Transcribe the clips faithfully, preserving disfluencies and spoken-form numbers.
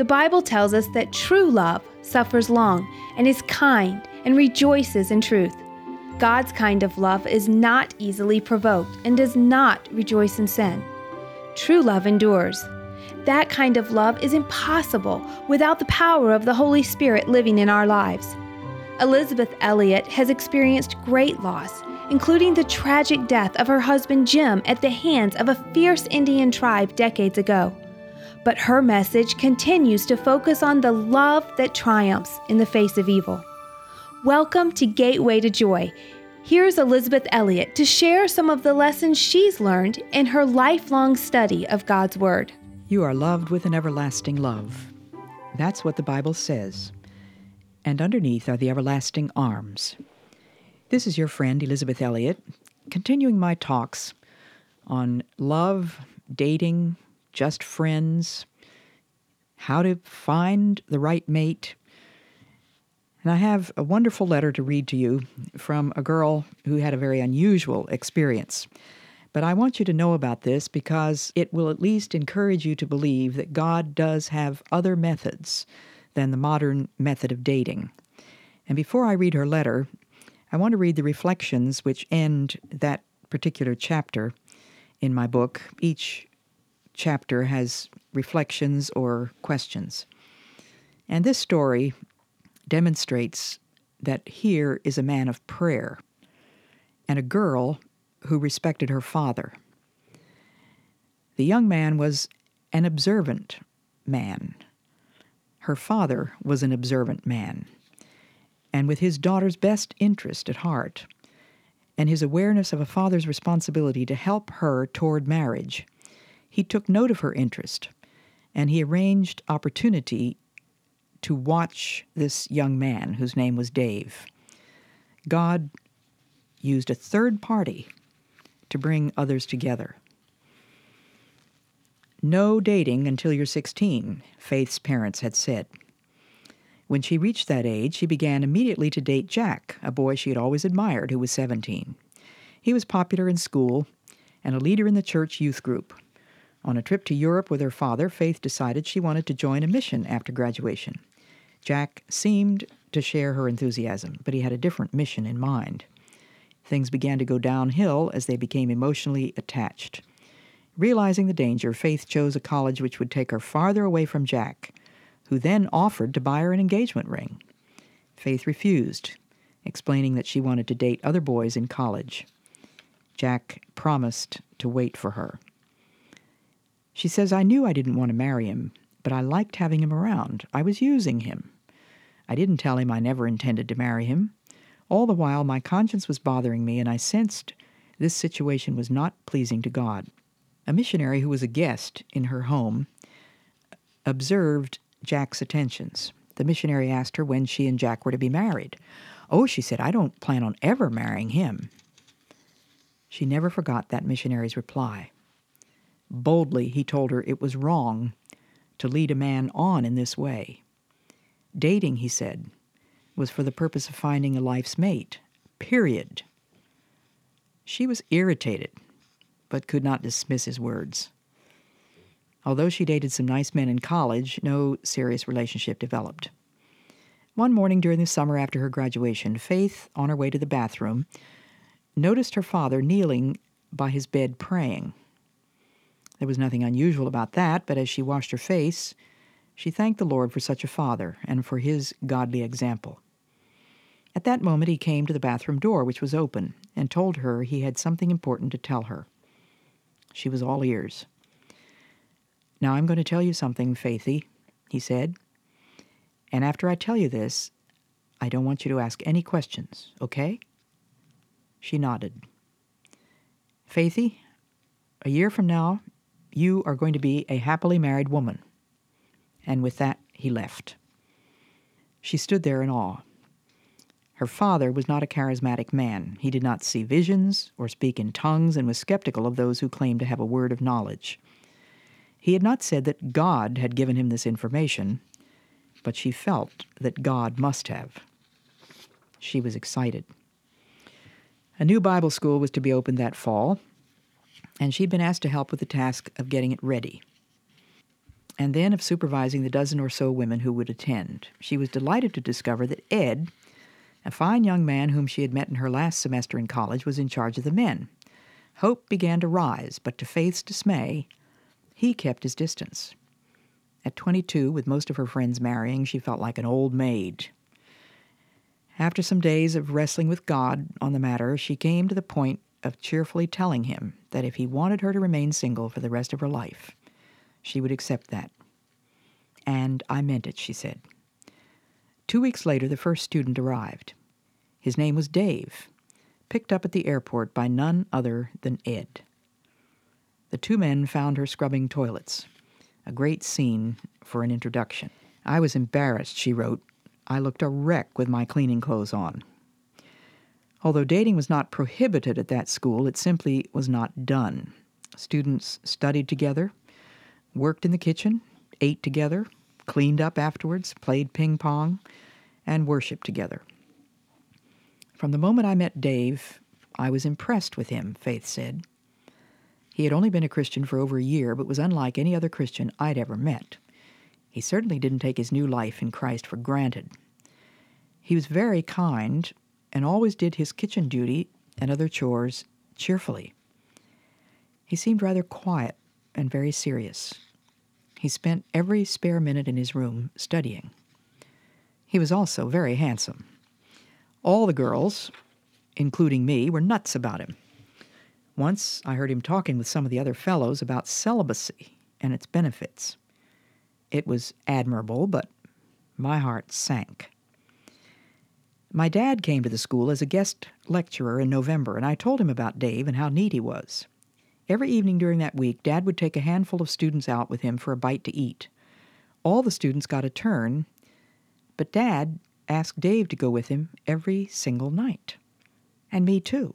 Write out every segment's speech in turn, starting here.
The Bible tells us that true love suffers long and is kind and rejoices in truth. God's kind of love is not easily provoked and does not rejoice in sin. True love endures. That kind of love is impossible without the power of the Holy Spirit living in our lives. Elisabeth Elliot has experienced great loss, including the tragic death of her husband Jim at the hands of a fierce Indian tribe decades ago. But her message continues to focus on the love that triumphs in the face of evil. Welcome to Gateway to Joy. Here's Elisabeth Elliot to share some of the lessons she's learned in her lifelong study of God's Word. You are loved with an everlasting love. That's what the Bible says. And underneath are the everlasting arms. This is your friend Elisabeth Elliot, continuing my talks on love, dating, just friends, how to find the right mate. And I have a wonderful letter to read to you from a girl who had a very unusual experience. But I want you to know about this because it will at least encourage you to believe that God does have other methods than the modern method of dating. And before I read her letter, I want to read the reflections which end that particular chapter in my book. Each chapter has reflections or questions. And this story demonstrates that here is a man of prayer and a girl who respected her father. The young man was an observant man. Her father was an observant man, and with his daughter's best interest at heart, and his awareness of a father's responsibility to help her toward marriage, he took note of her interest, and he arranged opportunity to watch this young man, whose name was Dave. God used a third party to bring others together. No dating until you're sixteen, Faith's parents had said. When she reached that age, she began immediately to date Jack, a boy she had always admired who was seventeen. He was popular in school and a leader in the church youth group. On a trip to Europe with her father, Faith decided she wanted to join a mission after graduation. Jack seemed to share her enthusiasm, but he had a different mission in mind. Things began to go downhill as they became emotionally attached. Realizing the danger, Faith chose a college which would take her farther away from Jack, who then offered to buy her an engagement ring. Faith refused, explaining that she wanted to date other boys in college. Jack promised to wait for her. She says, "I knew I didn't want to marry him, but I liked having him around. I was using him. I didn't tell him I never intended to marry him. All the while, my conscience was bothering me, and I sensed this situation was not pleasing to God." A missionary who was a guest in her home observed Jack's attentions. The missionary asked her when she and Jack were to be married. "Oh," she said, "I don't plan on ever marrying him." She never forgot that missionary's reply. Boldly, he told her it was wrong to lead a man on in this way. Dating, he said, was for the purpose of finding a life's mate, period. She was irritated, but could not dismiss his words. Although she dated some nice men in college, no serious relationship developed. One morning during the summer after her graduation, Faith, on her way to the bathroom, noticed her father kneeling by his bed praying. There was nothing unusual about that, but as she washed her face, she thanked the Lord for such a father and for his godly example. At that moment he came to the bathroom door, which was open, and told her he had something important to tell her. She was all ears. "Now I'm going to tell you something, Faithy," he said. "And after I tell you this, I don't want you to ask any questions, okay?" She nodded. "Faithy, a year from now, you are going to be a happily married woman." And with that, he left. She stood there in awe. Her father was not a charismatic man. He did not see visions or speak in tongues and was skeptical of those who claimed to have a word of knowledge. He had not said that God had given him this information, but she felt that God must have. She was excited. A new Bible school was to be opened that fall, and she'd been asked to help with the task of getting it ready. and then of supervising the dozen or so women who would attend. She was delighted to discover that Ed, a fine young man whom she had met in her last semester in college, was in charge of the men. Hope began to rise, but to Faith's dismay, he kept his distance. At twenty-two, with most of her friends marrying, she felt like an old maid. After some days of wrestling with God on the matter, she came to the point of cheerfully telling him that if he wanted her to remain single for the rest of her life, she would accept that. And I meant it, she said. Two weeks later, the first student arrived. His name was Dave, picked up at the airport by none other than Ed. The two men found her scrubbing toilets. A great scene for an introduction. I was embarrassed, she wrote. I looked a wreck with my cleaning clothes on. Although dating was not prohibited at that school, it simply was not done. Students studied together, worked in the kitchen, ate together, cleaned up afterwards, played ping pong, and worshiped together. From the moment I met Dave, I was impressed with him, Faith said. He had only been a Christian for over a year, but was unlike any other Christian I'd ever met. He certainly didn't take his new life in Christ for granted. He was very kind and always did his kitchen duty and other chores cheerfully. He seemed rather quiet and very serious. He spent every spare minute in his room studying. He was also very handsome. All the girls, including me, were nuts about him. Once I heard him talking with some of the other fellows about celibacy and its benefits. It was admirable, but my heart sank. My dad came to the school as a guest lecturer in November, and I told him about Dave and how neat he was. Every evening during that week, Dad would take a handful of students out with him for a bite to eat. All the students got a turn, but Dad asked Dave to go with him every single night. And me too.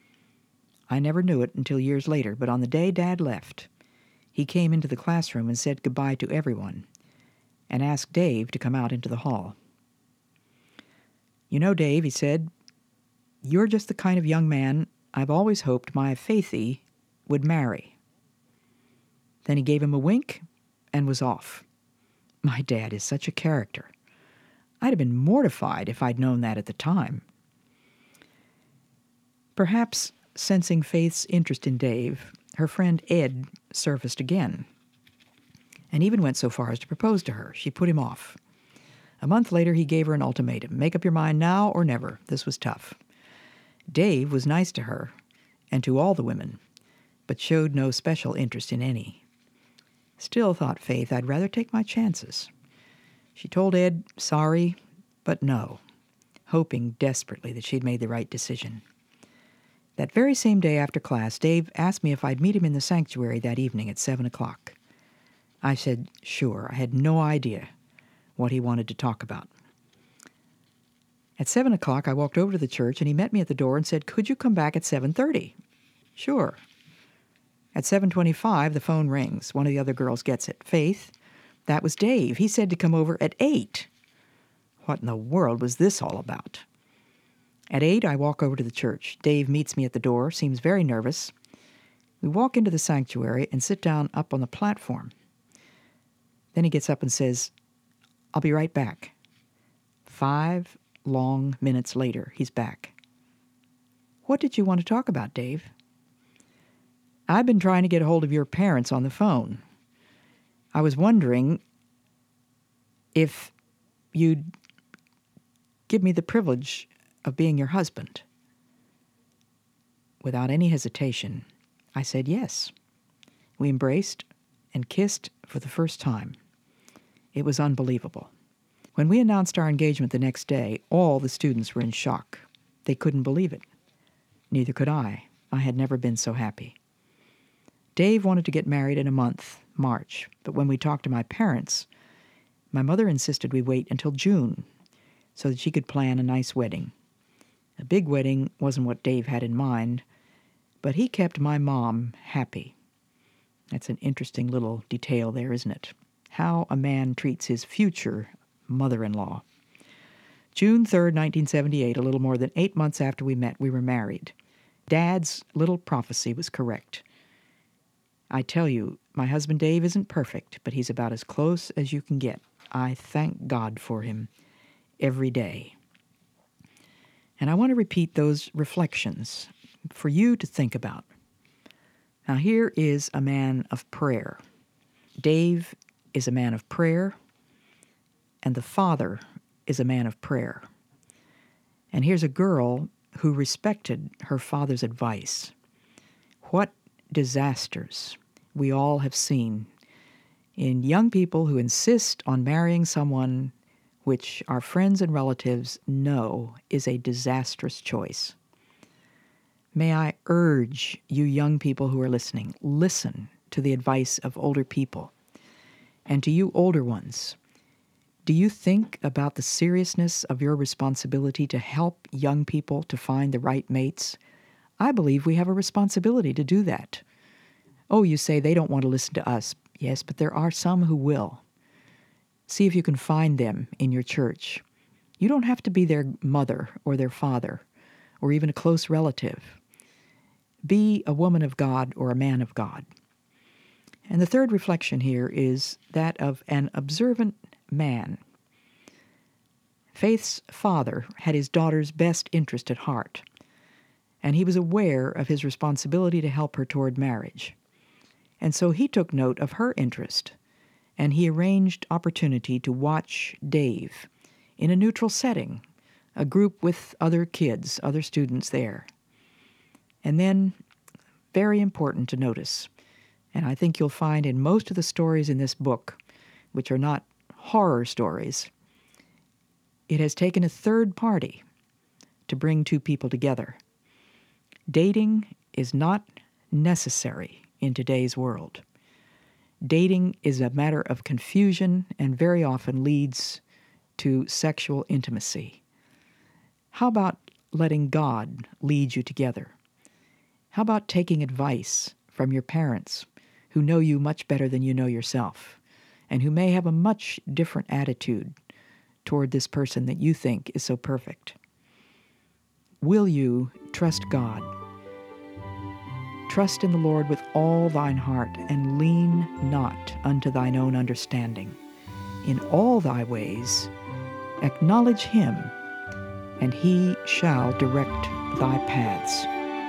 I never knew it until years later, but on the day Dad left, he came into the classroom and said goodbye to everyone, and asked Dave to come out into the hall. You know, Dave, he said, you're just the kind of young man I've always hoped my Faithy would marry. Then he gave him a wink and was off. My dad is such a character. I'd have been mortified if I'd known that at the time. Perhaps sensing Faith's interest in Dave, her friend Ed surfaced again, and even went so far as to propose to her. She put him off. A month later, he gave her an ultimatum. Make up your mind now or never. This was tough. Dave was nice to her and to all the women, but showed no special interest in any. Still, thought Faith, I'd rather take my chances. She told Ed sorry, but no, hoping desperately that she'd made the right decision. That very same day after class, Dave asked me if I'd meet him in the sanctuary that evening at seven o'clock. I said, sure. I had no idea what he wanted to talk about. At seven o'clock, I walked over to the church, and he met me at the door and said, could you come back at seven thirty? Sure. At seven twenty-five, the phone rings. One of the other girls gets it. Faith, that was Dave. He said to come over at eight. What in the world was this all about? At eight, I walk over to the church. Dave meets me at the door, seems very nervous. We walk into the sanctuary and sit down up on the platform. Then he gets up and says, I'll be right back. Five long minutes later, he's back. What did you want to talk about, Dave? I've been trying to get a hold of your parents on the phone. I was wondering if you'd give me the privilege of being your husband. Without any hesitation, I said yes. We embraced and kissed for the first time. It was unbelievable. When we announced our engagement the next day, all the students were in shock. They couldn't believe it. Neither could I. I had never been so happy. Dave wanted to get married in a month, March, but when we talked to my parents, my mother insisted we wait until June so that she could plan a nice wedding. A big wedding wasn't what Dave had in mind, but he kept my mom happy. That's an interesting little detail there, isn't it? How a man treats his future mother-in-law. June third, nineteen seventy-eight, a little more than eight months after we met, we were married. Dad's little prophecy was correct. I tell you, my husband Dave isn't perfect, but he's about as close as you can get. I thank God for him every day. And I want to repeat those reflections for you to think about. Now, here is a man of prayer. Dave is a man of prayer, and the father is a man of prayer. And here's a girl who respected her father's advice. What disasters we all have seen in young people who insist on marrying someone which our friends and relatives know is a disastrous choice. May I urge you young people who are listening, listen to the advice of older people. And to you older ones, do you think about the seriousness of your responsibility to help young people to find the right mates? I believe we have a responsibility to do that. Oh, you say they don't want to listen to us. Yes, but there are some who will. See if you can find them in your church. You don't have to be their mother or their father or even a close relative. Be a woman of God or a man of God. And the third reflection here is that of an observant man. Faith's father had his daughter's best interest at heart, and he was aware of his responsibility to help her toward marriage. And so he took note of her interest, and he arranged opportunity to watch Dave in a neutral setting, a group with other kids, other students there. And then, very important to notice, and I think you'll find in most of the stories in this book, which are not horror stories, it has taken a third party to bring two people together. Dating is not necessary in today's world. Dating is a matter of confusion and very often leads to sexual intimacy. How about letting God lead you together? How about taking advice from your parents who know you much better than you know yourself and who may have a much different attitude toward this person that you think is so perfect? Will you trust God? Trust in the Lord with all thine heart, and lean not unto thine own understanding. In all thy ways acknowledge him, and he shall direct thy paths.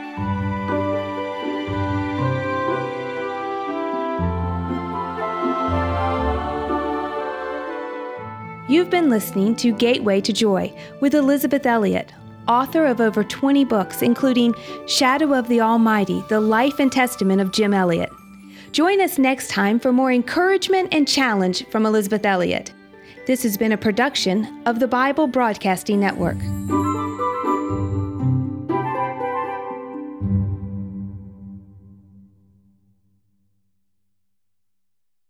You've been listening to Gateway to Joy with Elisabeth Elliot, author of over twenty books, including Shadow of the Almighty, The Life and Testament of Jim Elliot. Join us next time for more encouragement and challenge from Elisabeth Elliot. This has been a production of the Bible Broadcasting Network.